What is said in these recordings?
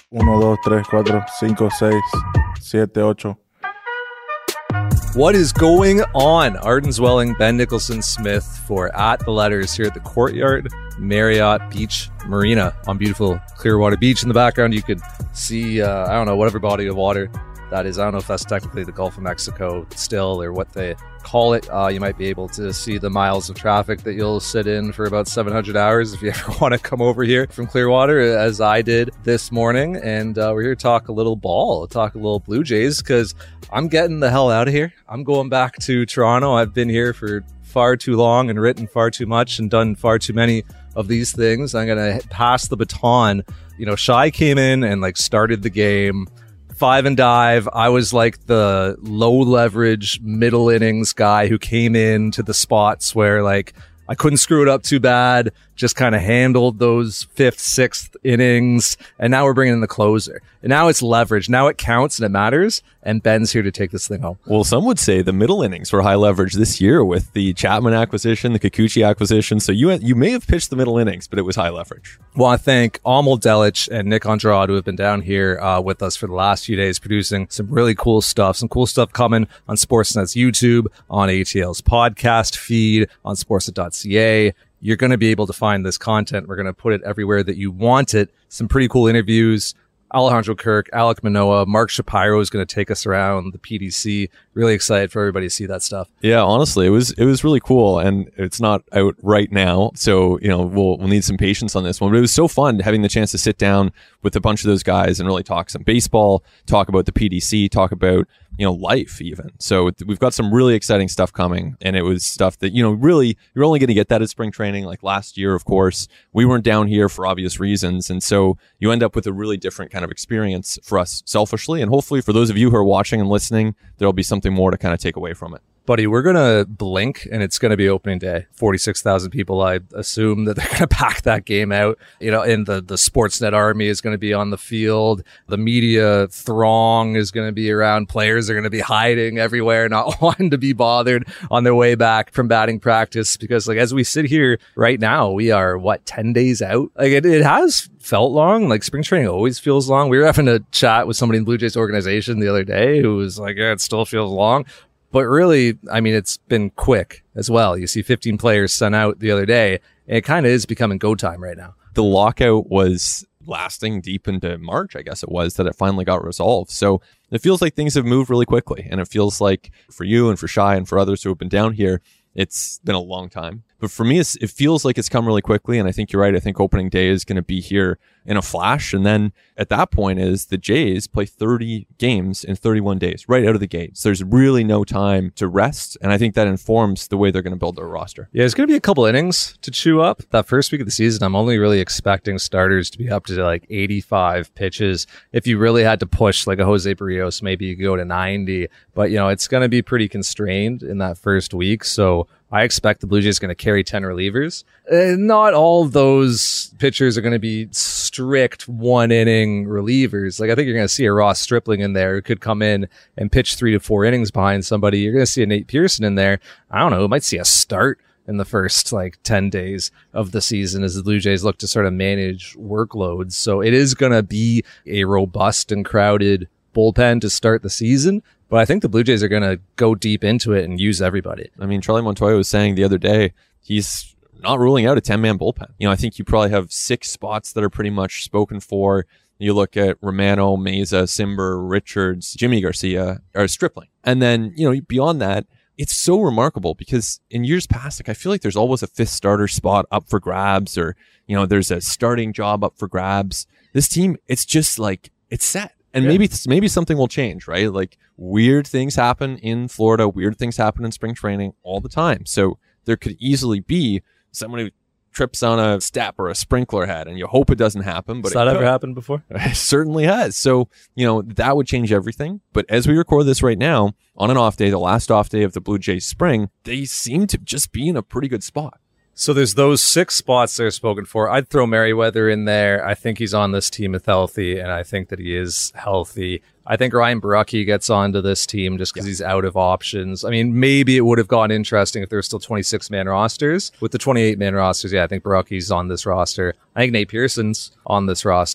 1, 2, 3, 4, 5, 6, 7, 8. What is going on? Arden Zwelling, Ben Nicholson Smith for At The Letters here at the Courtyard Marriott Beach Marina on beautiful Clearwater Beach. In the background, you could see, whatever body of water that is. I don't know if that's technically the Gulf of Mexico still or what they call it. You might be able to see the miles of traffic that you'll sit in for about 700 hours if you ever want to come over here from Clearwater, as I did this morning. And we're here to talk a little ball, talk a little Blue Jays, because I'm getting the hell out of here. I'm going back to Toronto. I've been here for far too long and written far too much and done far too many of these things. I'm going to pass the baton. Shai came in and started the game. 5 and dive. I was like the low leverage middle innings guy who came in to the spots where I couldn't screw it up too bad, just kind of handled those 5th, 6th innings. And now we're bringing in the closer. And now it's leverage. Now it counts and it matters. And Ben's here to take this thing home. Well, some would say the middle innings were high leverage this year with the Chapman acquisition, the Kikuchi acquisition. So you may have pitched the middle innings, but it was high leverage. Well, I thank Amol Delic and Nick Andrade, who have been down here with us for the last few days, producing some really cool stuff. Some cool stuff coming on Sportsnet's YouTube, on ATL's podcast feed, on sportsnet.ca. You're going to be able to find this content. We're going to put it everywhere that you want it. Some pretty cool interviews. Alejandro Kirk, Alek Manoah, Mark Shapiro is going to take us around the PDC. Really excited for everybody to see that stuff. Yeah, honestly, it was really cool, and it's not out right now, so we'll need some patience on this one. But it was so fun having the chance to sit down with a bunch of those guys and really talk some baseball, talk about the PDC, talk about life even. So we've got some really exciting stuff coming, and it was stuff that really you're only going to get that at spring training. Like last year, of course, we weren't down here for obvious reasons, and so you end up with a really different kind of experience for us selfishly, and hopefully for those of you who are watching and listening, there'll be something more to kind of take away from it. Buddy, we're going to blink and it's going to be opening day. 46,000 people. I assume that they're going to pack that game out. And the Sportsnet army is going to be on the field. The media throng is going to be around. Players are going to be hiding everywhere, not wanting to be bothered on their way back from batting practice. Because as we sit here right now, we are 10 days out? It has felt long. Spring training always feels long. We were having a chat with somebody in the Blue Jays organization the other day who was like, yeah, it still feels long. But really, it's been quick as well. You see 15 players sent out the other day, and it kind of is becoming go time right now. The lockout was lasting deep into March, I guess it was, that it finally got resolved. So it feels like things have moved really quickly. And it feels like for you and for Shai and for others who have been down here, it's been a long time. But for me, it feels like it's come really quickly. And I think you're right. I think opening day is going to be here in a flash. And then at that point is the Jays play 30 games in 31 days right out of the gate. So there's really no time to rest. And I think that informs the way they're going to build their roster. Yeah, there's going to be a couple innings to chew up. That first week of the season, I'm only really expecting starters to be up to 85 pitches. If you really had to push like a Jose Barrios, maybe you could go to 90. But, it's going to be pretty constrained in that first week. So I expect the Blue Jays are going to carry 10 relievers. Not all of those pitchers are going to be strict one-inning relievers. I think you're going to see a Ross Stripling in there who could come in and pitch 3 to 4 innings behind somebody. You're going to see a Nate Pearson in there. I don't know, we might see a start in the first 10 days of the season as the Blue Jays look to sort of manage workloads. So it is going to be a robust and crowded bullpen to start the season. But I think the Blue Jays are going to go deep into it and use everybody. Charlie Montoya was saying the other day, he's not ruling out a 10-man bullpen. I think you probably have 6 spots that are pretty much spoken for. You look at Romano, Meza, Simber, Richards, Jimmy Garcia, or Stripling. And then, beyond that, it's so remarkable because in years past, I feel like there's always a 5th starter spot up for grabs or, there's a starting job up for grabs. This team, it's just it's set. And maybe something will change, right? Weird things happen in Florida. Weird things happen in spring training all the time. So there could easily be someone who trips on a step or a sprinkler head, and you hope it doesn't happen. But has that ever happened before? It certainly has. So, that would change everything. But as we record this right now, on an off day, the last off day of the Blue Jays spring, they seem to just be in a pretty good spot. So there's those 6 spots that are spoken for. I'd throw Merriweather in there. I think he's on this team if healthy, and I think that he is healthy. I think Ryan Borucki gets onto this team just because he's out of options. Maybe it would have gotten interesting if there were still 26-man rosters. With the 28-man rosters, I think Borucki's on this roster. I think Nate Pearson's on this roster.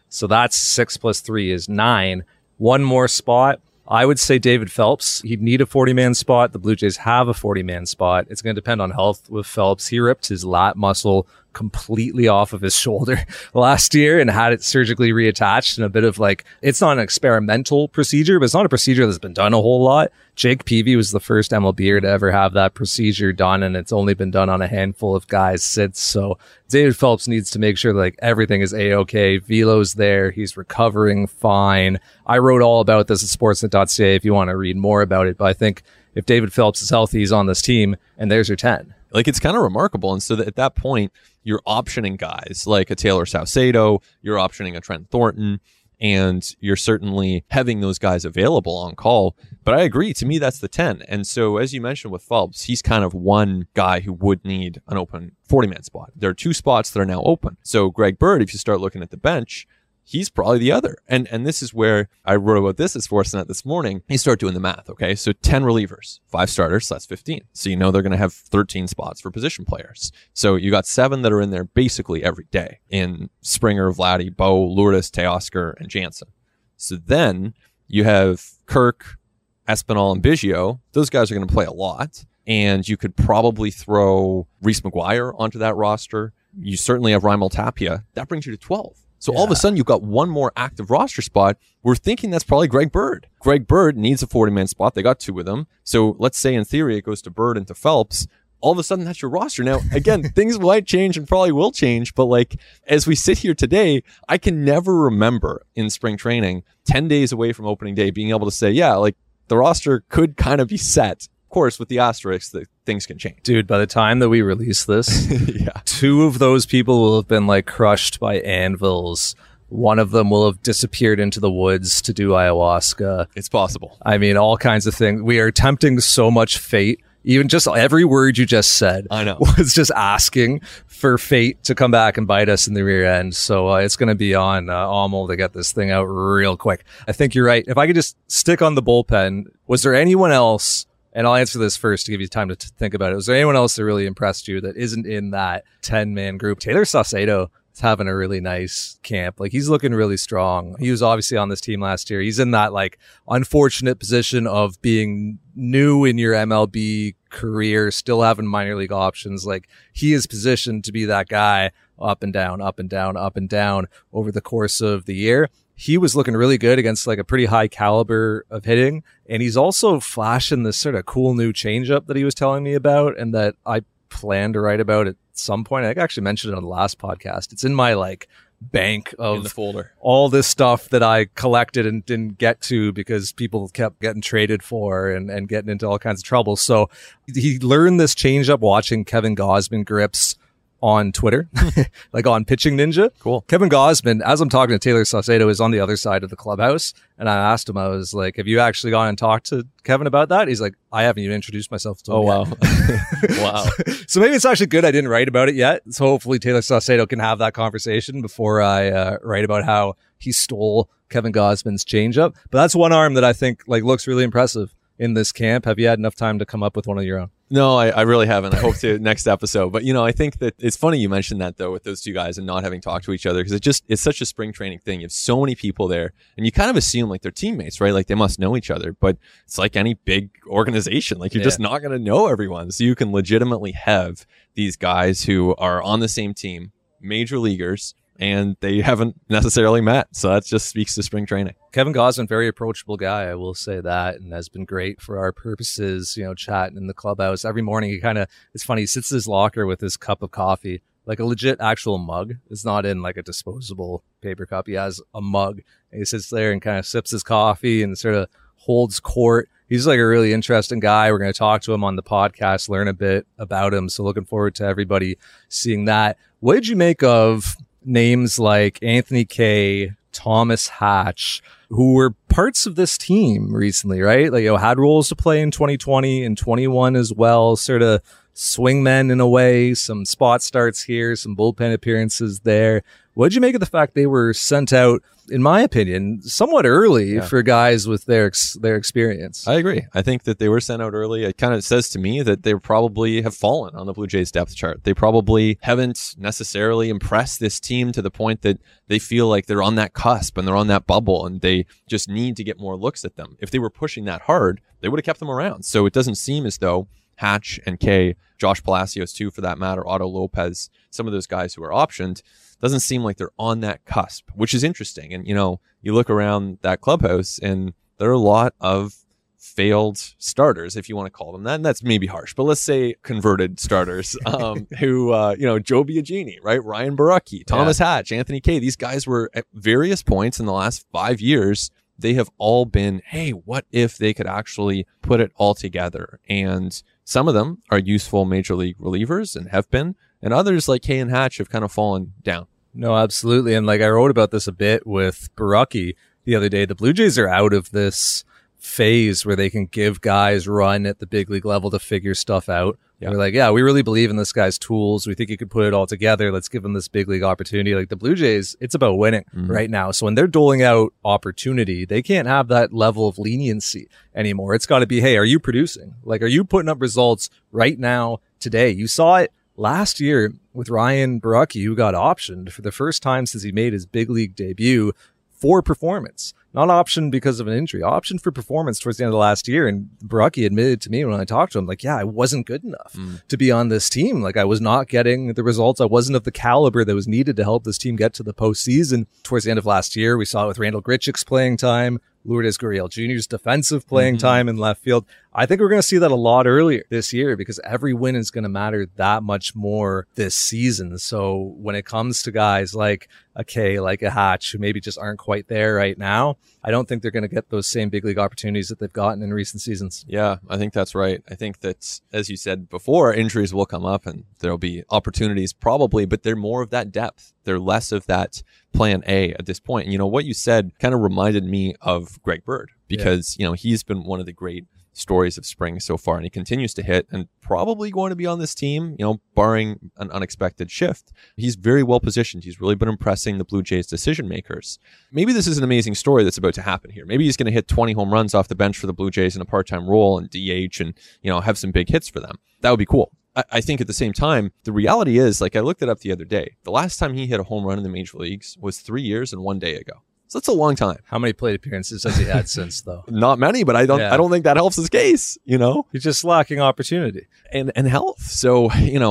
So that's 6 plus 3 is 9. One more spot. I would say David Phelps. He'd need a 40-man spot. The Blue Jays have a 40-man spot. It's going to depend on health with Phelps. He ripped his lat muscle completely off of his shoulder last year and had it surgically reattached in a bit of like, it's not an experimental procedure, but it's not a procedure that's been done a whole lot. Jake Peavy was the first MLBer to ever have that procedure done, and it's only been done on a handful of guys since. So David Phelps needs to make sure like everything is A-OK. Velo's there. He's recovering fine. I wrote all about this at sportsnet.ca if you want to read more about it, but I think if David Phelps is healthy, he's on this team, and there's your 10. Like, it's kind of remarkable. And so that at that point, you're optioning guys like a Taylor Saucedo, you're optioning a Trent Thornton, and you're certainly having those guys available on call. But I agree, to me, that's the 10. And so, as you mentioned with Phelps, he's kind of one guy who would need an open 40-man spot. There are 2 spots that are now open. So Greg Bird, if you start looking at the bench, he's probably the other. And this is where I wrote about this at Sportsnet this morning. You start doing the math, okay? So 10 relievers, 5 starters, so that's 15. So you know they're going to have 13 spots for position players. So you got 7 that are in there basically every day in Springer, Vladdy, Bo, Lourdes, Teoscar, and Jansen. So then you have Kirk, Espinal, and Biggio. Those guys are going to play a lot. And you could probably throw Reese McGuire onto that roster. You certainly have Raimel Tapia. That brings you to 12. So all of a sudden, you've got one more active roster spot. We're thinking that's probably Greg Bird. Greg Bird needs a 40-man spot. They got 2 of them. So let's say in theory it goes to Bird and to Phelps. All of a sudden, that's your roster. Now, again, things might change and probably will change. But like, as we sit here today, I can never remember in spring training, 10 days away from opening day, being able to say, yeah, like the roster could kind of be set. Of course, with the asterisk that things can change. Dude, by the time that we release this, yeah. 2 of those people will have been like crushed by anvils. One of them will have disappeared into the woods to do ayahuasca. It's possible. I mean, all kinds of things. We are tempting so much fate. Even just every word you just said I know. was just asking for fate to come back and bite us in the rear end. So it's going to be on Amal to get this thing out real quick. I think you're right. If I could just stick on the bullpen, was there anyone else? And I'll answer this first to give you time to think about it. Was there anyone else that really impressed you that isn't in that 10-man group? Taylor Saucedo is having a really nice camp. Like, he's looking really strong. He was obviously on this team last year. He's in that like unfortunate position of being new in your MLB career, still having minor league options. Like, he is positioned to be that guy up and down, up and down, up and down over the course of the year. He was looking really good against like a pretty high caliber of hitting. And he's also flashing this sort of cool new changeup that he was telling me about and that I plan to write about at some point. I think I actually mentioned it on the last podcast. It's in my like bank of in the folder. All this stuff that I collected and didn't get to because people kept getting traded for and getting into all kinds of trouble. So he learned this changeup watching Kevin Gausman grips on Twitter, like on Pitching Ninja. Cool. Kevin Gausman, as I'm talking to Taylor Saucedo, is on the other side of the clubhouse. And I asked him, I was like, have you actually gone and talked to Kevin about that? He's like, I haven't even introduced myself to him wow. yet. Wow. So maybe it's actually good I didn't write about it yet. So hopefully Taylor Saucedo can have that conversation before I write about how he stole Kevin Gausman's changeup. But that's one arm that I think like looks really impressive in this camp. Have you had enough time to come up with one of your own? No, I really haven't. I hope to next episode. But, you know, I think that it's funny you mentioned that, though, with those 2 guys and not having talked to each other, because it's such a spring training thing. You have so many people there, and you kind of assume like they're teammates, right? Like they must know each other. But it's like any big organization. Like you're just not going to know everyone. So you can legitimately have these guys who are on the same team, major leaguers, and they haven't necessarily met. So that just speaks to spring training. Kevin Gausman, very approachable guy, I will say that, and has been great for our purposes, you know, chatting in the clubhouse. Every morning he kind of, it's funny, he sits in his locker with his cup of coffee, like a legit actual mug. It's not in like a disposable paper cup. He has a mug. And he sits there and kind of sips his coffee and sort of holds court. He's like a really interesting guy. We're going to talk to him on the podcast, learn a bit about him. So looking forward to everybody seeing that. What did you make of names like Anthony Kay, Thomas Hatch, who were parts of this team recently, right? Like, you know, had roles to play in 2020 and 21 as well, sort of swingmen in a way, some spot starts here, some bullpen appearances there. What'd you make of the fact they were sent out, in my opinion, somewhat early for guys with their experience? I agree. I think that they were sent out early. It kind of says to me that they probably have fallen on the Blue Jays depth chart. They probably haven't necessarily impressed this team to the point that they feel like they're on that cusp and they're on that bubble and they just need to get more looks at them. If they were pushing that hard, they would have kept them around. So it doesn't seem as though Hatch and Kay, Josh Palacios too, for that matter, Otto Lopez, some of those guys who are optioned, doesn't seem like they're on that cusp, which is interesting. And, you look around that clubhouse and there are a lot of failed starters, if you want to call them that. And that's maybe harsh, but let's say converted starters, who, Joe Biagini, right? Ryan Borucki, Thomas Hatch, Anthony Kay. These guys were at various points in the last 5 years. They have all been, hey, what if they could actually put it all together? And some of them are useful major league relievers and have been, and others like Kay and Hatch have kind of fallen down. No, absolutely. And I wrote about this a bit with Borucki the other day. The Blue Jays are out of this phase where they can give guys run at the big league level to figure stuff out. Yeah. We're like, we really believe in this guy's tools. We think he could put it all together. Let's give him this big league opportunity. Like the Blue Jays, it's about winning right now. So when they're doling out opportunity, they can't have that level of leniency anymore. It's got to be, hey, are you producing? Like, are you putting up results right now, today? You saw it last year with Ryan Borucki, who got optioned for the first time since he made his big league debut for performance. Not optioned because of an injury, optioned for performance towards the end of last year. And Borucki admitted to me when I talked to him, I wasn't good enough to be on this team. I was not getting the results. I wasn't of the caliber that was needed to help this team get to the postseason. Towards the end of last year, we saw it with Randall Grichuk's playing time, Lourdes Gurriel Jr.'s defensive playing time in left field. I think we're going to see that a lot earlier this year because every win is going to matter that much more this season. So when it comes to guys like a Kay, like a Hatch, who maybe just aren't quite there right now, I don't think they're going to get those same big league opportunities that they've gotten in recent seasons. Yeah, I think that's right. I think that, as you said before, injuries will come up and there'll be opportunities probably, but they're more of that depth. They're less of that plan A at this point. And what you said kind of reminded me of Greg Bird because, he's been one of the great stories of spring so far, and he continues to hit and probably going to be on this team, barring an unexpected shift. He's very well positioned. He's really been impressing the Blue Jays decision makers. Maybe this is an amazing story that's about to happen here. Maybe he's going to hit 20 home runs off the bench for the Blue Jays in a part-time role and DH and, have some big hits for them. That would be cool. I think at the same time, the reality is, I looked it up the other day, the last time he hit a home run in the major leagues was 3 years and 1 day ago. So that's a long time. How many plate appearances has he had since, though? Not many, but I don't think that helps his case, He's just lacking opportunity. And health. So,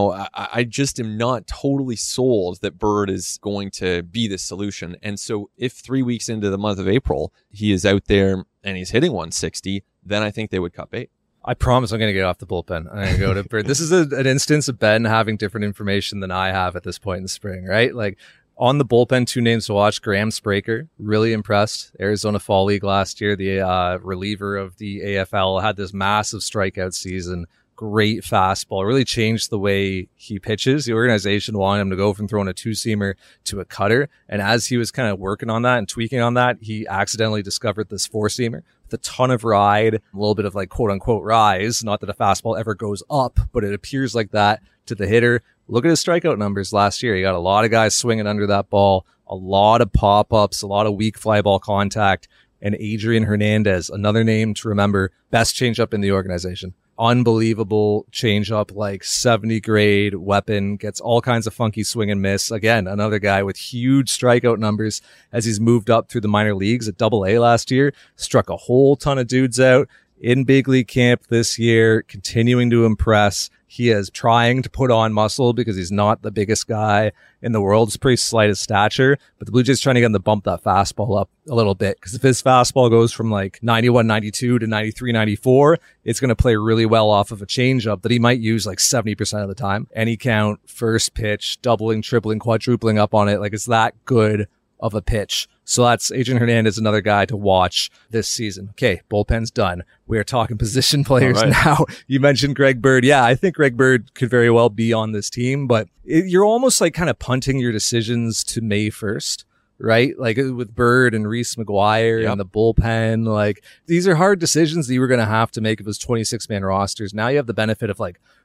I just am not totally sold that Bird is going to be the solution. And so if 3 weeks into the month of April, he is out there and he's hitting 160, then I think they would cut bait. I promise I'm going to get off the bullpen. I'm going to go to Bird. This is an instance of Ben having different information than I have at this point in the spring, right? On the bullpen, 2 names to watch. Graham Spraker, really impressed. Arizona Fall League last year, the reliever of the AFL, had this massive strikeout season. Great fastball, really changed the way he pitches. The organization wanted him to go from throwing a 2-seamer to a cutter. And as he was kind of working on that and tweaking on that, he accidentally discovered this 4-seamer with a ton of ride, a little bit of quote unquote rise. Not that a fastball ever goes up, but it appears like that to the hitter. Look at his strikeout numbers last year. He got a lot of guys swinging under that ball, a lot of pop-ups, a lot of weak fly ball contact. And Adrian Hernandez, another name to remember, best changeup in the organization. Unbelievable changeup, 70 grade weapon, gets all kinds of funky swing and miss. Again, another guy with huge strikeout numbers as he's moved up through the minor leagues at Double-A last year, struck a whole ton of dudes out in big league camp this year, continuing to impress. He is trying to put on muscle because he's not the biggest guy in the world. He's pretty slight of stature, but the Blue Jays trying to get him to bump that fastball up a little bit. Because if his fastball goes from 91, 92 to 93, 94, it's going to play really well off of a changeup that he might use 70% of the time. Any count, first pitch, doubling, tripling, quadrupling up on it. It's that good of a pitch. So that's Adrian Hernandez, another guy to watch this season. Okay, bullpen's done. We are talking position players now. You mentioned Greg Bird. Yeah, I think Greg Bird could very well be on this team, but you're almost kind of punting your decisions to May 1st, right? With Bird and Reese McGuire and the bullpen, these are hard decisions that you were going to have to make of his 26-man rosters. Now you have the benefit of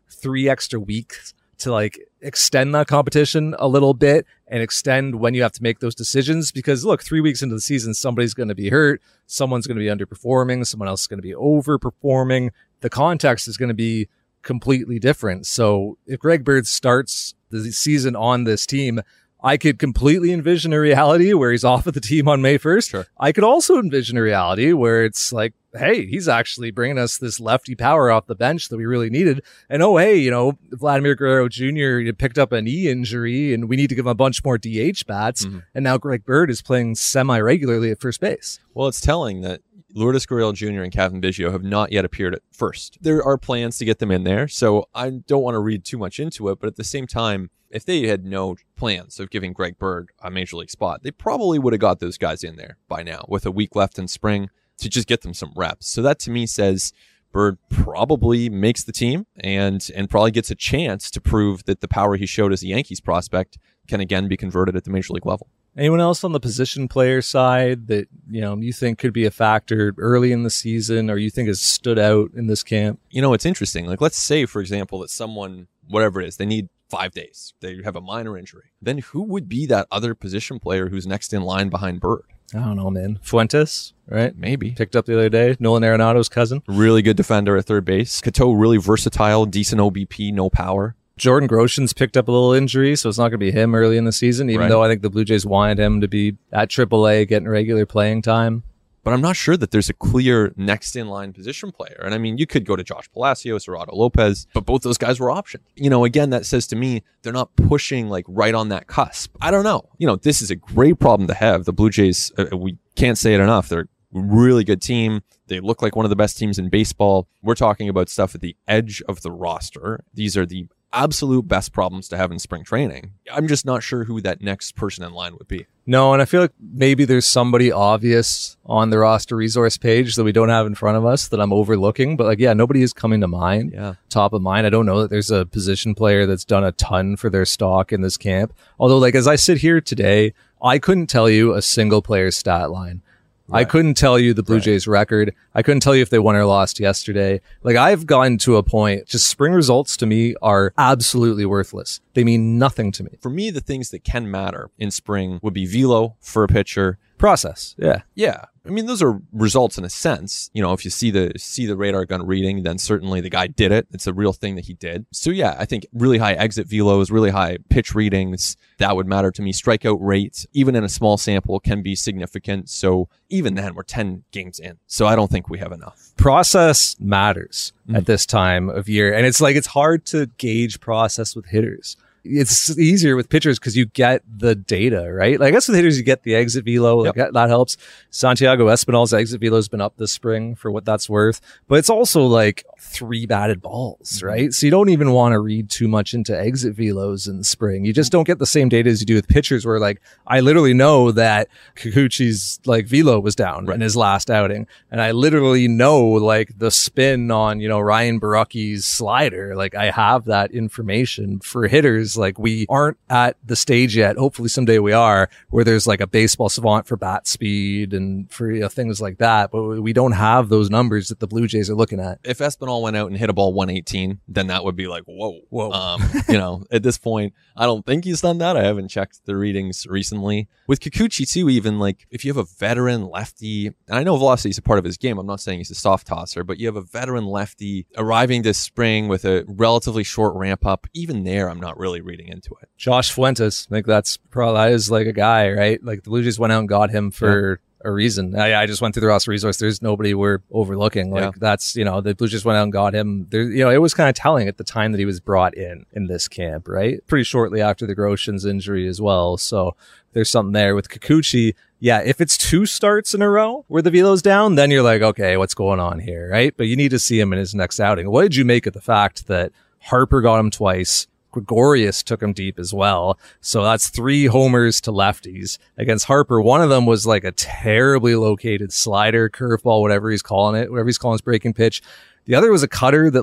3 extra weeks to like extend that competition a little bit and extend when you have to make those decisions. Because look, 3 weeks into the season, somebody's going to be hurt. Someone's going to be underperforming. Someone else is going to be overperforming. The context is going to be completely different. So if Greg Bird starts the season on this team, I could completely envision a reality where he's off of the team on May 1st. Sure. I could also envision a reality where it's like, hey, he's actually bringing us this lefty power off the bench that we really needed. And oh, hey, Vladimir Guerrero Jr. picked up a knee injury and we need to give him a bunch more DH bats. Mm-hmm. And now Greg Bird is playing semi-regularly at first base. Well, it's telling that Lourdes Gurriel Jr. and Kevin Biggio have not yet appeared at first. There are plans to get them in there, so I don't want to read too much into it, but at the same time, if they had no plans of giving Greg Bird a major league spot, they probably would have got those guys in there by now with a week left in spring to just get them some reps. So that to me says Bird probably makes the team and probably gets a chance to prove that the power he showed as a Yankees prospect can again be converted at the major league level. Anyone else on the position player side that you think could be a factor early in the season or you think has stood out in this camp? It's interesting. Like, let's say, for example, that someone, whatever it is, they need 5 days. They have a minor injury. Then who would be that other position player who's next in line behind Bird? I don't know, man. Fuentes, right? Maybe. Picked up the other day. Nolan Arenado's cousin. Really good defender at third base. Cateau, really versatile, decent OBP, no power. Jordan Groshans picked up a little injury, so it's not going to be him early in the season, even though I think the Blue Jays wanted him to be at AAA getting regular playing time. But I'm not sure that there's a clear next in line position player. And I mean, you could go to Josh Palacios or Otto Lopez, but both those guys were optioned. Again, that says to me, they're not pushing like right on that cusp. I don't know. This is a great problem to have. The Blue Jays, we can't say it enough. They're a really good team. They look like one of the best teams in baseball. We're talking about stuff at the edge of the roster. These are the absolute best problems to have in spring training. I'm just not sure who that next person in line would be. No, and I feel like maybe there's somebody obvious on the roster resource page that we don't have in front of us that I'm overlooking. But nobody is coming to mind, top of mind. I don't know that there's a position player that's done a ton for their stock in this camp. Although, as I sit here today, I couldn't tell you a single player's stat line. Right. I couldn't tell you the Blue Jays record. I couldn't tell you if they won or lost yesterday. I've gotten to a point, just spring results to me are absolutely worthless. They mean nothing to me. For me, the things that can matter in spring would be velo for a pitcher. Process. Yeah. Yeah. I mean, those are results in a sense. If you see the radar gun reading, then certainly the guy did it. It's a real thing that he did. So yeah, I think really high exit velos, really high pitch readings, that would matter to me. Strikeout rates, even in a small sample, can be significant. So even then, we're 10 games in. So I don't think we have enough. Process matters at this time of year. And it's hard to gauge process with hitters. It's easier with pitchers because you get the data, right? I guess with hitters, you get the exit velo. That helps. Santiago Espinal's exit velo has been up this spring for what that's worth. But it's also 3 batted balls, right? So you don't even want to read too much into exit velos in the spring. You just don't get the same data as you do with pitchers where I literally know that Kikuchi's velo was down in his last outing. And I literally know the spin on, Ryan Borucki's slider. I have that information. For hitters, we aren't at the stage yet. Hopefully someday we are, where there's a baseball savant for bat speed and for things like that. But we don't have those numbers that the Blue Jays are looking at. If Espinal went out and hit a ball 118, then that would be whoa. At this point, I don't think he's done that. I haven't checked the readings recently. With Kikuchi too, even if you have a veteran lefty, and I know velocity is a part of his game. I'm not saying he's a soft tosser, but you have a veteran lefty arriving this spring with a relatively short ramp up. Even there, I'm not really reading into it. Josh Fuentes, I think that is a guy, right? The Blue Jays went out and got him for a reason. I just went through the roster resource. There's nobody we're overlooking. That's, the Blue Jays went out and got him. There, it was kind of telling at the time that he was brought in this camp, right? Pretty shortly after the Groshans injury as well. So there's something there with Kikuchi. Yeah, if it's 2 starts in a row where the velo's down, then you're okay, what's going on here, right? But you need to see him in his next outing. What did you make of the fact that Harper got him twice? Gregorius took him deep as well. So that's 3 homers to lefties against Harper. One of them was a terribly located slider, curveball, whatever he's calling his breaking pitch. The other was a cutter that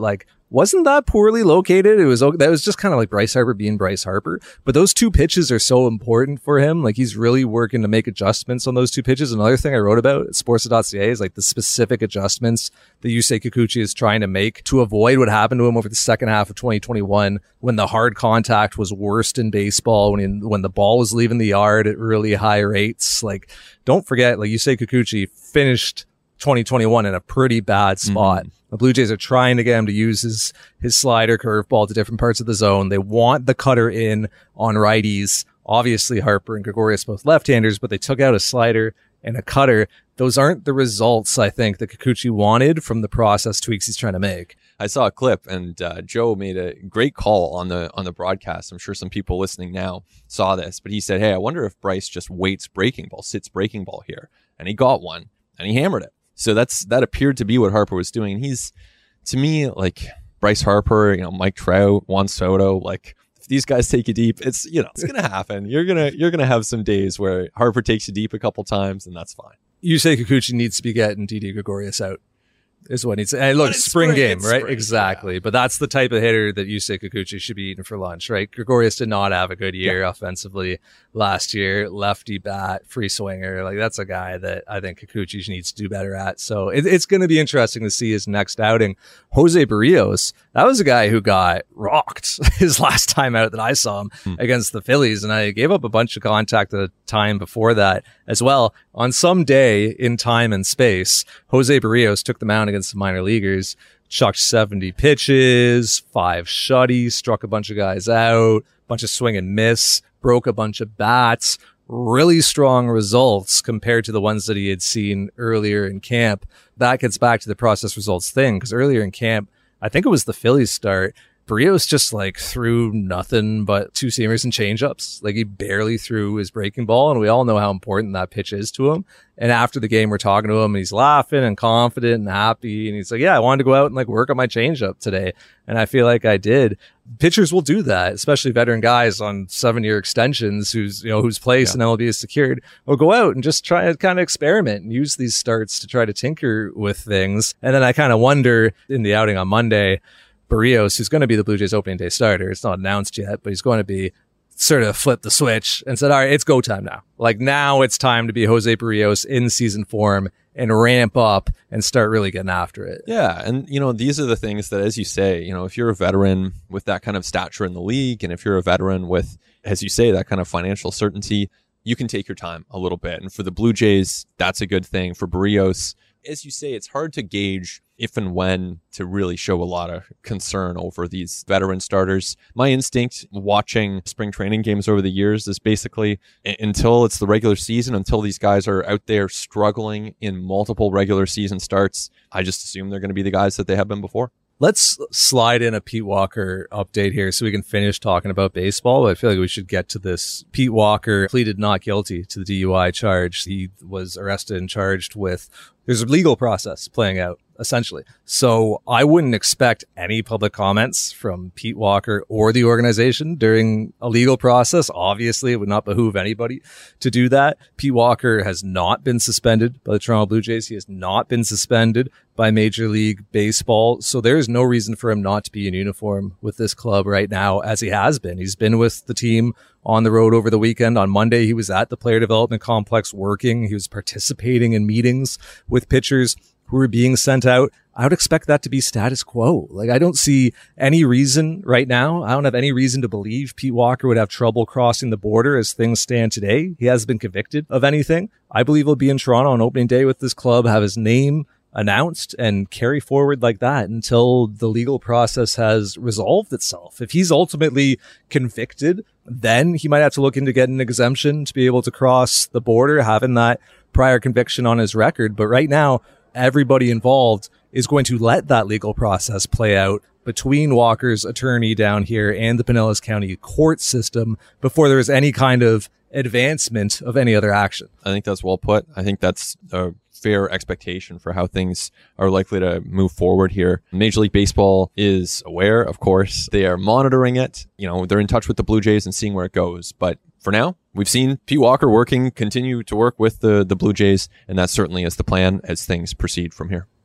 wasn't that poorly located. That was just kind of like Bryce Harper being Bryce Harper. But those two pitches are so important for him. Like, he's really working to make adjustments on those two pitches. Another thing I wrote about at Sports.ca is like the specific adjustments that Yusei Kikuchi is trying to make to avoid what happened to him over the second half of 2021 when the hard contact was worst in baseball, when the ball was leaving the yard at really high rates. Like, don't forget, like, Yusei Kikuchi finished 2021 in a pretty bad spot. The Blue Jays are trying to get him to use his slider curveball to different parts of the zone. They want the cutter in on righties. Obviously, Harper and Gregorius both left-handers, but they took out a slider and a cutter. Those aren't the results, I think, that Kikuchi wanted from the process tweaks he's trying to make. I saw a clip, and Joe made a great call on the broadcast. I'm sure some people listening now saw this, but he said, hey, I wonder if Bryce just sits breaking ball here. And he got one, and he hammered it. So that appeared to be what Harper was doing. And he's, to me, like Bryce Harper, Mike Trout, Juan Soto, like, if these guys take you deep, it's going to happen. You're going to have some days where Harper takes you deep a couple times, and that's fine. Yusei Kikuchi needs to be getting Didi Gregorius out. Is what needs. And look, spring game, right? Spring, exactly. Yeah. But that's the type of hitter that Yusei Kikuchi should be eating for lunch, right? Gregorius did not have a good year offensively last year. Lefty bat, free swinger. Like, that's a guy that I think Kikuchi needs to do better at. So it's going to be interesting to see his next outing. Jose Barrios, that was a guy who got rocked his last time out that I saw him against the Phillies. And I gave up a bunch of contact at the time before that as well. On some day in time and space, Jose Barrios took the mound against the minor leaguers, chucked 70 pitches, 5 shutties, struck a bunch of guys out, bunch of swing and miss, broke a bunch of bats. Really strong results compared to the ones that he had seen earlier in camp. That gets back to the process results thing, because earlier in camp, I think it was the Phillies start, Barrios just like threw nothing but 2-seamers and changeups. Like, he barely threw his breaking ball, and we all know how important that pitch is to him. And after the game, we're talking to him, and he's laughing and confident and happy. And he's like, yeah, I wanted to go out and like work on my changeup today. And I feel like I did. Pitchers will do that, especially veteran guys on 7-year extensions whose place in MLB is secured, will go out and just try to kind of experiment and use these starts to try to tinker with things. And then I kind of wonder in the outing on Monday, Barrios, who's going to be the Blue Jays opening day starter, it's not announced yet, but he's going to be, sort of flipped the switch and said, all right, it's go time now. Like, now it's time to be Jose Barrios in season form and ramp up and start really getting after it. Yeah. And, these are the things that, as you say, if you're a veteran with that kind of stature in the league, and if you're a veteran with, as you say, that kind of financial certainty, you can take your time a little bit. And for the Blue Jays, that's a good thing. For Barrios, as you say, it's hard to gauge if and when to really show a lot of concern over these veteran starters. My instinct watching spring training games over the years is basically, until it's the regular season, until these guys are out there struggling in multiple regular season starts, I just assume they're going to be the guys that they have been before. Let's slide in a Pete Walker update here so we can finish talking about baseball. I feel like we should get to this. Pete Walker pleaded not guilty to the DUI charge. He was arrested and charged with, there's a legal process playing out, essentially. So I wouldn't expect any public comments from Pete Walker or the organization during a legal process. Obviously, it would not behoove anybody to do that. Pete Walker has not been suspended by the Toronto Blue Jays. He has not been suspended by Major League Baseball. So there is no reason for him not to be in uniform with this club right now, as he has been. He's been with the team on the road over the weekend. On Monday, he was at the player development complex working. He was participating in meetings with pitchers who were being sent out. I would expect that to be status quo. Like, I don't see any reason right now. I don't have any reason to believe Pete Walker would have trouble crossing the border as things stand today. He hasn't been convicted of anything. I believe he'll be in Toronto on opening day with this club, have his name announced, and carry forward like that until the legal process has resolved itself. If he's ultimately convicted, then he might have to look into getting an exemption to be able to cross the border, having that prior conviction on his record. But right now, everybody involved is going to let that legal process play out between Walker's attorney down here and the Pinellas County court system before there is any kind of advancement of any other action. I think that's well put. I think that's a fair expectation for how things are likely to move forward here. Major League Baseball is aware, of course. They are monitoring it. They're in touch with the Blue Jays and seeing where it goes. But for now, we've seen Pete Walker continue to work with the Blue Jays, and that certainly is the plan as things proceed from here.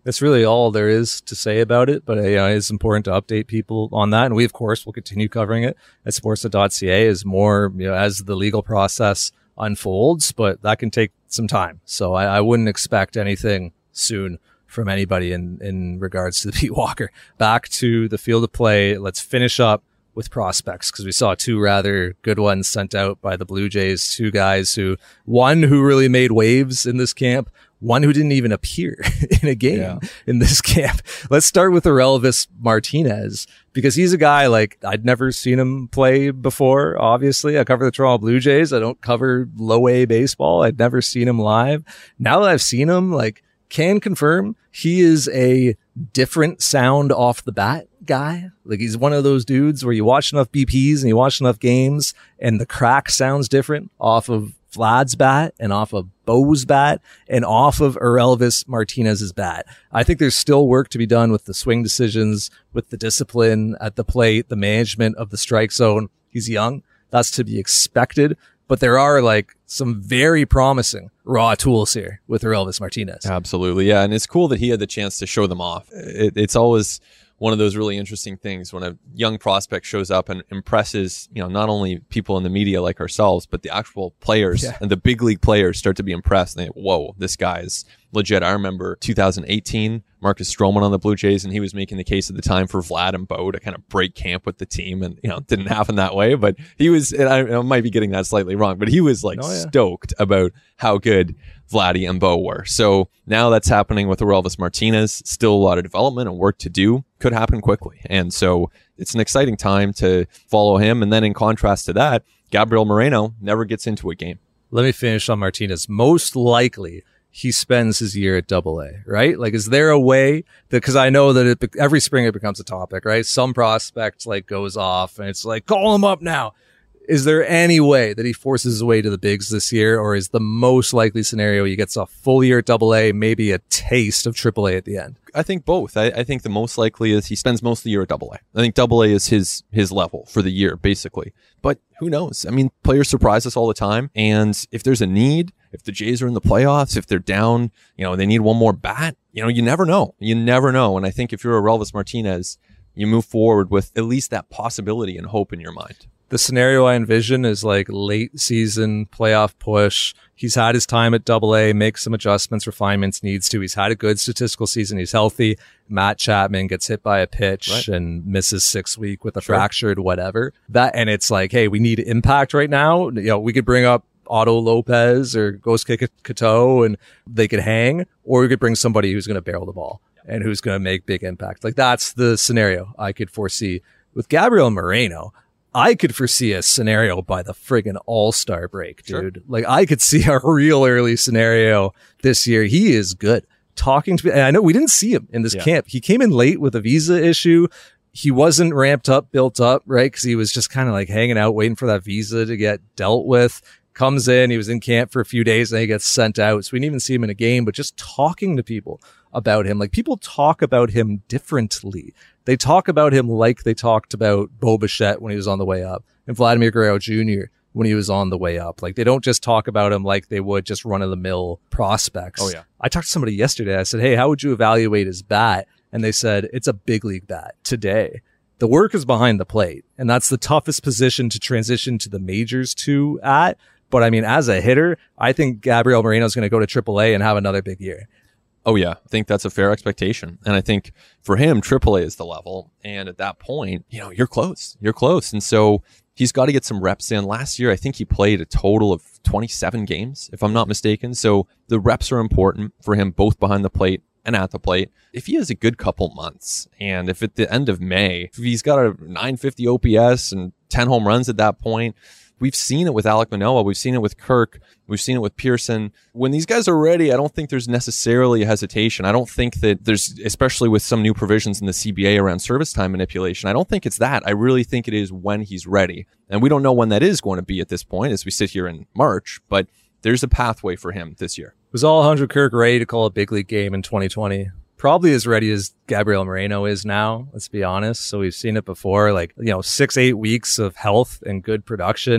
That's really all there is to say about it, but it's important to update people on that. And we, of course, will continue covering it at sportsnet.ca as more, as the legal process unfolds, but that can take some time. So I wouldn't expect anything soon from anybody in regards to the Pete Walker. Back to the field of play. Let's finish up with prospects, because we saw two rather good ones sent out by the Blue Jays. Two guys one who really made waves in this camp, one who didn't even appear in a game in this camp. Let's start with Aurelvis Martinez, because he's a guy I'd never seen him play before. Obviously, I cover the Toronto Blue Jays. I don't cover low A baseball. I'd never seen him live. Now that I've seen him, can confirm he is a different sound off the bat guy. He's one of those dudes where you watch enough BPs and you watch enough games and the crack sounds different off of Vlad's bat and off of Bo's bat and off of Aurelvis Martinez's bat. I think there's still work to be done with the swing decisions, with the discipline at the plate, the management of the strike zone. He's young. That's to be expected. But there are some very promising raw tools here with Aurelvis Martinez. Absolutely. Yeah. And it's cool that he had the chance to show them off. It's always one of those really interesting things when a young prospect shows up and impresses, not only people in the media like ourselves, but the actual players and the big league players start to be impressed. And they, whoa, this guy's legit. I remember 2018, Marcus Stroman on the Blue Jays, and he was making the case at the time for Vlad and Bo to kind of break camp with the team. And, it didn't happen that way, but he was, and I might be getting that slightly wrong, but he was stoked about how good Vladdy and Bo were. So now that's happening with Aurelvis Martinez. Still a lot of development and work to do. Could happen quickly. And so it's an exciting time to follow him. And then in contrast to that, Gabriel Moreno never gets into a game. Let me finish on Martinez. Most likely he spends his year at AA, right? Is there a way that, because I know that every spring it becomes a topic, right? Some prospect goes off and it's call him up now. Is there any way that he forces his way to the bigs this year, or is the most likely scenario he gets a full year at AA, maybe a taste of AAA at the end? I think both. I think the most likely is he spends most of the year at AA. I think AA is his level for the year, basically. But who knows? I mean, players surprise us all the time. And if there's a need, if the Jays are in the playoffs, if they're down, they need one more bat, you never know. You never know. And I think if you're Aurelvis Martinez, you move forward with at least that possibility and hope in your mind. The scenario I envision is late season playoff push. He's had his time at AA, makes some adjustments, refinements, needs to. He's had a good statistical season. He's healthy. Matt Chapman gets hit by a pitch and misses 6 weeks with a fractured whatever. And it's hey, we need impact right now. We could bring up Otto Lopez or Ghost Cato and they could hang, or we could bring somebody who's going to barrel the ball and who's going to make big impact. That's the scenario I could foresee. With Gabriel Moreno, I could foresee a scenario by the friggin' all-star break, dude. Sure. I could see a real early scenario this year. He is good. Talking to me, and I know we didn't see him in this camp. He came in late with a visa issue. He wasn't ramped up, built up, right? Because he was just kind of hanging out, waiting for that visa to get dealt with. Comes in, he was in camp for a few days, and then he gets sent out. So we didn't even see him in a game, but just talking to people about him. People talk about him differently. They talk about him like they talked about Bo Bichette when he was on the way up and Vladimir Guerrero Jr. when he was on the way up. They don't just talk about him like they would just run-of-the-mill prospects. Oh, yeah. I talked to somebody yesterday. I said, hey, how would you evaluate his bat? And they said, it's a big league bat today. The work is behind the plate, and that's the toughest position to transition to the majors at. But I mean, as a hitter, I think Gabriel Moreno is going to go to AAA and have another big year. Oh, yeah. I think that's a fair expectation. And I think for him, AAA is the level. And at that point, you're close. You're close. And so he's got to get some reps in. Last year, I think he played a total of 27 games, if I'm not mistaken. So the reps are important for him, both behind the plate and at the plate. If he has a good couple months, and if at the end of May, if he's got a 950 OPS and 10 home runs at that point, we've seen it with Alek Manoah. We've seen it with Kirk. We've seen it with Pearson. When these guys are ready, I don't think there's necessarily a hesitation. I don't think that there's, especially with some new provisions in the CBA around service time manipulation, I don't think it's that. I really think it is when he's ready. And we don't know when that is going to be at this point as we sit here in March, but there's a pathway for him this year. Was Alejandro Kirk ready to call a big league game in 2020? Probably as ready as Gabriel Moreno is now, let's be honest. So we've seen it before, 6-8 weeks of health and good production.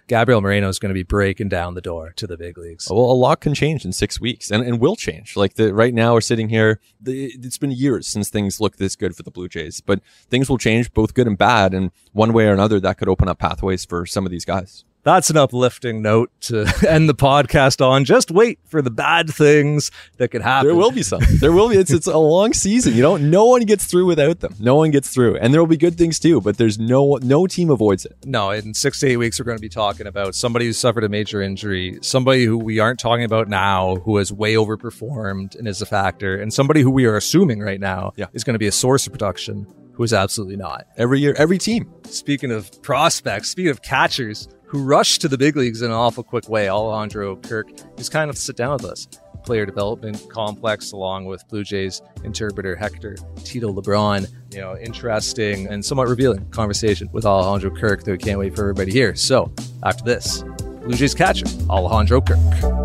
Gabriel Moreno is going to be breaking down the door to the big leagues. Well, a lot can change in 6 weeks and will change. Like right now we're sitting here, it's been years since things look this good for the Blue Jays, but things will change, both good and bad. And one way or another, that could open up pathways for some of these guys. That's an uplifting note to end the podcast on. Just wait for the bad things that could happen. There will be some. There will be. It's a long season. No one gets through without them. No one gets through. And there will be good things too, but there's no team avoids it. No, in 6 to 8 weeks, we're going to be talking about somebody who suffered a major injury, somebody who we aren't talking about now, who has way overperformed and is a factor, and somebody who we are assuming right now is going to be a source of production, who is absolutely not. Every year, every team. Speaking of prospects, speaking of catchers who rushed to the big leagues in an awful quick way, Alejandro Kirk is kind of to sit down with us. Player development complex, along with Blue Jays interpreter Hector Tito LeBron. Interesting and somewhat revealing conversation with Alejandro Kirk that we can't wait for everybody to hear. So after this, Blue Jays catcher Alejandro Kirk.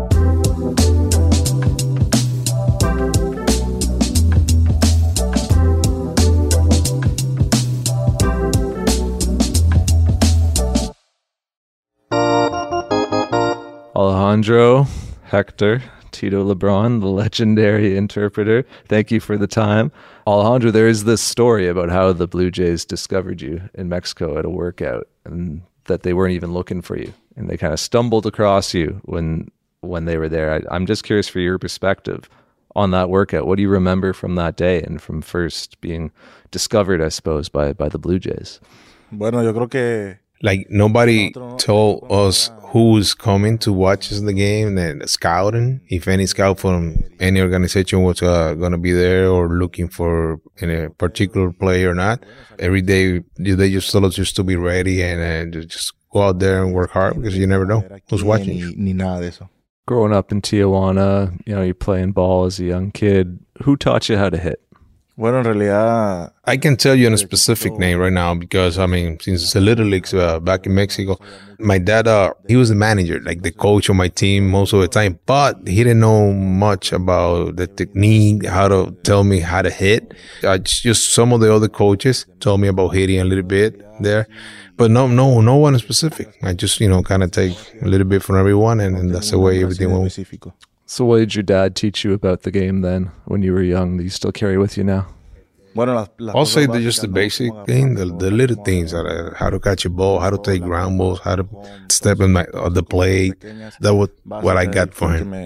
Alejandro, Hector, Tito LeBron, the legendary interpreter. Thank you for the time. Alejandro, there is this story about how the Blue Jays discovered you in Mexico at a workout and that they weren't even looking for you. And they kind of stumbled across you when they were there. I'm just curious for your perspective on that workout. What do you remember from that day and from first being discovered, I suppose, by the Blue Jays? Bueno, yo creo que like nobody told us who's coming to watch us the game and scouting. If any scout from any organization was going to be there or looking for any particular player or not. Every day they just told us just to be ready and just go out there and work hard because you never know who's watching you. Ni nada de eso. Growing up in Tijuana, you're playing ball as a young kid. Who taught you how to hit? Bueno, en realidad, I can tell you a specific name right now because, since the Little Leagues back in Mexico, my dad, he was the manager, like the coach of my team most of the time, but he didn't know much about the technique, how to tell me how to hit. Just some of the other coaches told me about hitting a little bit there, but no one specific. I just, kind of take a little bit from everyone, and that's the way everything went. So what did your dad teach you about the game then when you were young that you still carry with you now? I'll say just the basic thing, the little things, how to catch a ball, how to take ground balls, how to step in the plate. That was what I got for him.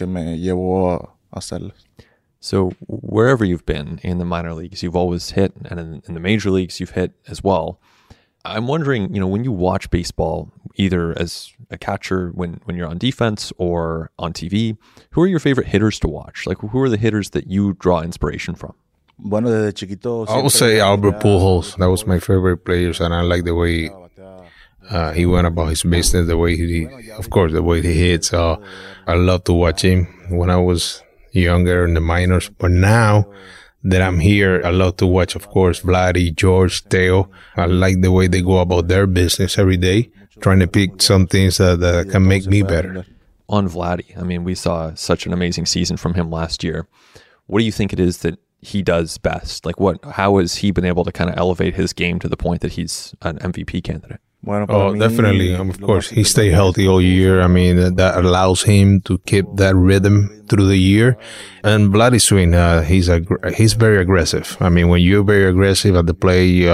So wherever you've been in the minor leagues, you've always hit, and in the major leagues, you've hit as well. I'm wondering, when you watch baseball, either as a catcher when you're on defense or on TV, who are your favorite hitters to watch? Like, who are the hitters that you draw inspiration from? Bueno, desde chiquito, I would say Albert Pujols. That was my favorite player, and I like the way he went about his business, the way the way he hits. I love to watch him when I was younger in the minors, but now that I'm here, I love to watch, of course, Vladdy, George, Teo. I like the way they go about their business every day, trying to pick some things that can make me better. On Vladdy, we saw such an amazing season from him last year. What do you think it is that he does best? Like, how has he been able to kind of elevate his game to the point that he's an MVP candidate? Definitely. Of course, he stay healthy all year. That allows him to keep that rhythm through the year. And Vladdy swing, he's very aggressive. When you're very aggressive at the plate, you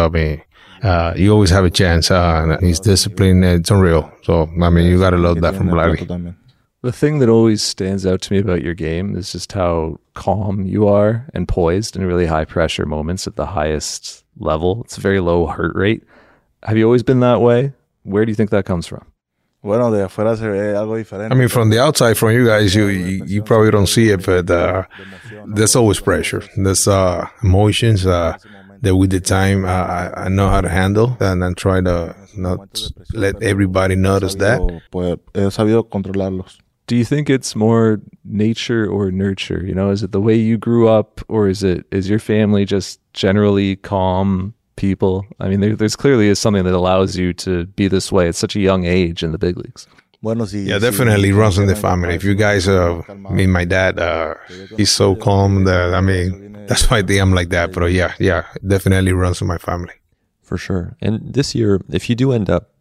always have a chance. His discipline, it's unreal. So, you got to love that from Vladdy. The thing that always stands out to me about your game is just how calm you are and poised in really high pressure moments at the highest level. It's a very low heart rate. Have you always been that way? Where do you think that comes from? Bueno, de afuera se ve algo diferente. From the outside, from you guys, you probably don't see it, but there's always pressure. There's emotions that with the time I know how to handle, and then try to not let everybody notice that. He sabido controlarlos. Do you think it's more nature or nurture? Is it the way you grew up, or is your family just generally calm people? There's clearly is something that allows you to be this way at such a young age in the big leagues. Yeah, definitely runs in the family. If you guys, my dad, he's so calm that, that's why I think I'm like that. But yeah, definitely runs in my family. For sure. And this year, if you do end up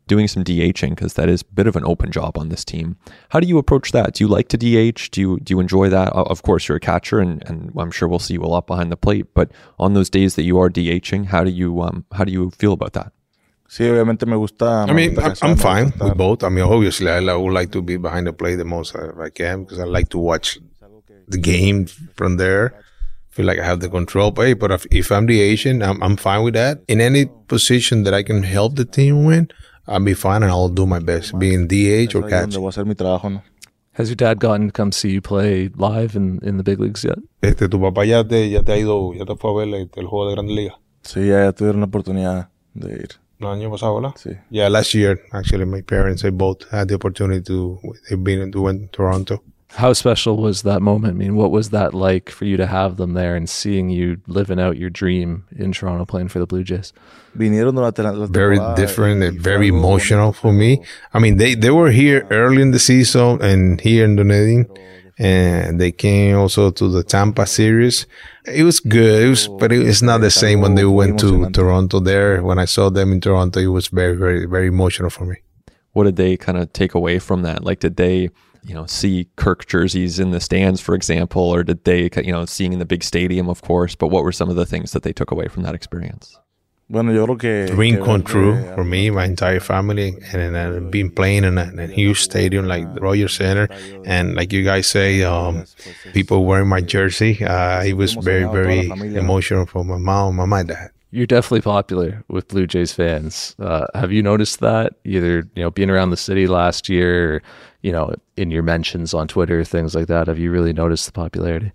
doing some DHing, because that is a bit of an open job on this team. How do you approach that? Do you like to DH? Do you enjoy that? Of course, you're a catcher, and I'm sure we'll see you a lot behind the plate. But on those days that you are DHing, how do you feel about that? Sí, obviamente me gusta. I mean, I'm fine with both. I mean, obviously, I would like to be behind the plate the most I can, because I like to watch the game from there. Feel like I have the control. But if I'm the Asian, I'm fine with that. In any position that I can help the team win, I'll be fine and I'll do my best, being DH or catch. Has your dad gotten to come see you play live in the big leagues yet? ¿Tu papá ya te ha ido, ya te fue a ver el juego de Grandes Ligas? Sí, ya tuvieron la oportunidad de ir. El año pasado, ¿verdad? Sí. Yeah, last year, actually, my parents, they both had the opportunity they've been to Toronto. How special was that moment? I mean, what was that like for you to have them there and seeing you living out your dream in Toronto playing for the Blue Jays? Very different and very emotional for me. I mean, they were here early in the season and here in Dunedin, and they came also to the Tampa series. It was good, but it's not the same when they went to Toronto there. When I saw them in Toronto, it was very, very, very emotional for me. What did they kind of take away from that? Like, did they see Kirk jerseys in the stands, for example, or did they, seeing in the big stadium, of course, but what were some of the things that they took away from that experience? Dream come true for me, my entire family, and being playing in a huge stadium like the Rogers Center, and like you guys say, people wearing my jersey. It was very, very emotional for my mom and my dad. You're definitely popular with Blue Jays fans. Have you noticed that, either being around the city last year, or, in your mentions on Twitter, things like that? Have you really noticed the popularity?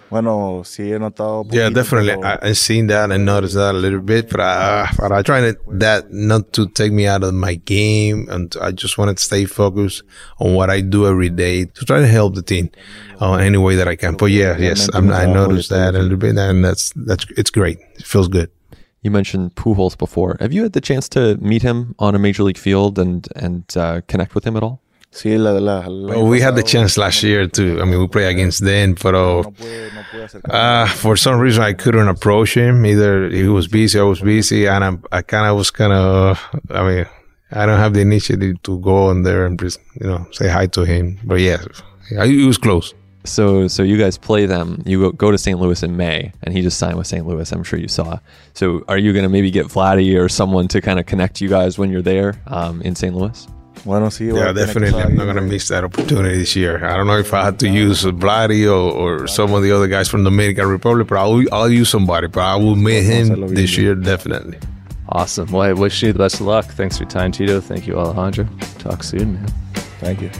Yeah, definitely. I've seen that and noticed that a little bit, but I try that not to take me out of my game, and I just want to stay focused on what I do every day to try to help the team any way that I can. But yes, I noticed that a little bit, and it's great. It feels good. You mentioned Pujols before. Have you had the chance to meet him on a major league field and connect with him at all? We had the chance last year too. I mean, we played against them, but for some reason I couldn't approach him. Either he was busy, I was busy, and I mean, I don't have the initiative to go on there and just, say hi to him. But yeah, it was close. So you guys play them. You go to St. Louis in May, and he just signed with St. Louis. I'm sure you saw. So are you going to maybe get Vladdy or someone to kind of connect you guys when you're there in St. Louis? Yeah, definitely. I'm not going to miss that opportunity this year. I don't know if I had to use Vladdy or some of the other guys from the Dominican Republic, but I'll use somebody. But I will meet him this year, definitely. Awesome. Well, I wish you the best of luck. Thanks for your time, Tito. Thank you, Alejandro. Talk soon, man. Thank you.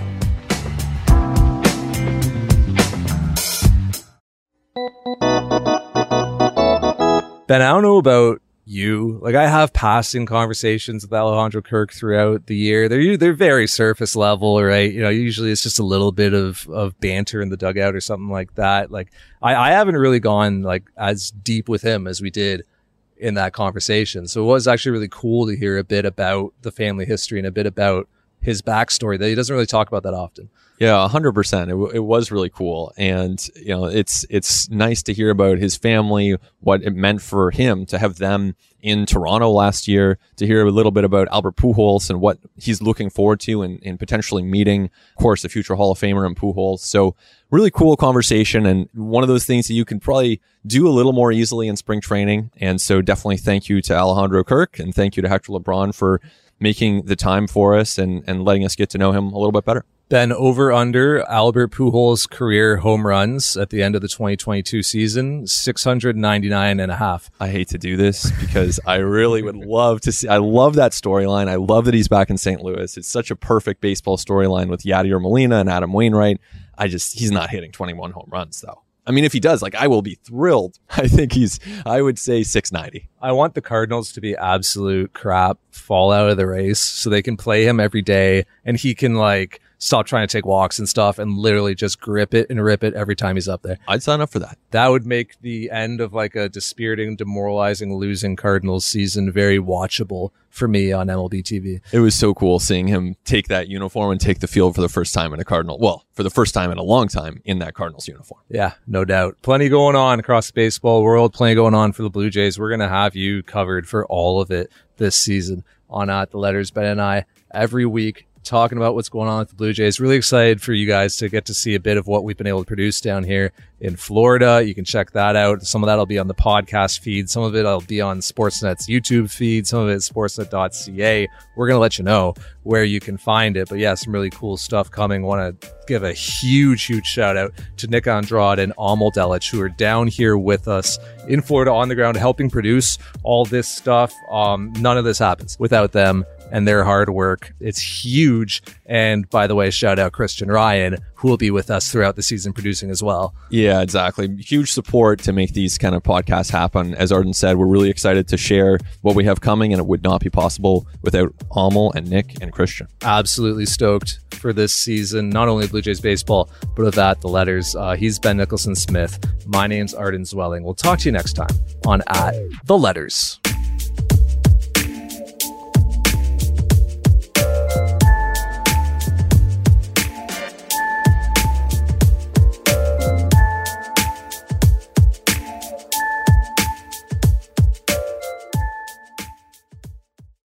Ben, I don't know about you. Like, I have passing conversations with Alejandro Kirk throughout the year. They're very surface level, right? Usually it's just a little bit of banter in the dugout or something like that. Like, I haven't really gone like as deep with him as we did in that conversation. So it was actually really cool to hear a bit about the family history and a bit about his backstory that he doesn't really talk about that often. Yeah, 100%. It was really cool. And, it's nice to hear about his family, what it meant for him to have them in Toronto last year, to hear a little bit about Albert Pujols and what he's looking forward to in potentially meeting, of course, the future Hall of Famer in Pujols. So really cool conversation, and one of those things that you can probably do a little more easily in spring training. And so definitely thank you to Alejandro Kirk, and thank you to Hector LeBron for making the time for us and letting us get to know him a little bit better. Ben, over under Albert Pujols' career home runs at the end of the 2022 season, 699.5. I hate to do this because I really would love to see. I love that storyline. I love that he's back in St. Louis. It's such a perfect baseball storyline with Yadier Molina and Adam Wainwright. He's not hitting 21 home runs though. I mean, if he does, I will be thrilled. I would say 690. I want the Cardinals to be absolute crap, fall out of the race so they can play him every day and he can stop trying to take walks and stuff and literally just grip it and rip it every time he's up there. I'd sign up for that. That would make the end of a dispiriting, demoralizing, losing Cardinals season very watchable for me on MLB TV. It was so cool seeing him take that uniform and take the field for the first time in a Cardinal. Well, for the first time in a long time in that Cardinals uniform. Yeah, no doubt. Plenty going on across the baseball world. Plenty going on for the Blue Jays. We're going to have you covered for all of it this season on At the Letters. Ben and I every week, talking about what's going on with the Blue Jays. Really excited for you guys to get to see a bit of what we've been able to produce down here in Florida. You can check that out. Some of that will be on the podcast feed. Some of it will be on Sportsnet's YouTube feed. Some of it is sportsnet.ca. We're going to let you know where you can find it. But yeah, some really cool stuff coming. Want to give a huge shout out to Nick Andrade and Amal Delic, who are down here with us in Florida on the ground, helping produce all this stuff. None of this happens without them and their hard work. It's huge. And by the way, shout out Christian Ryan, who will be with us throughout the season producing as well. Yeah, exactly. Huge support to make these kind of podcasts happen. As Arden said, we're really excited to share what we have coming, and it would not be possible without Amal and Nick and Christian. Absolutely stoked for this season, not only Blue Jays baseball, but with that, the letters. He's Ben Nicholson Smith. My name's Arden Zwelling. We'll talk to you next time on At The Letters.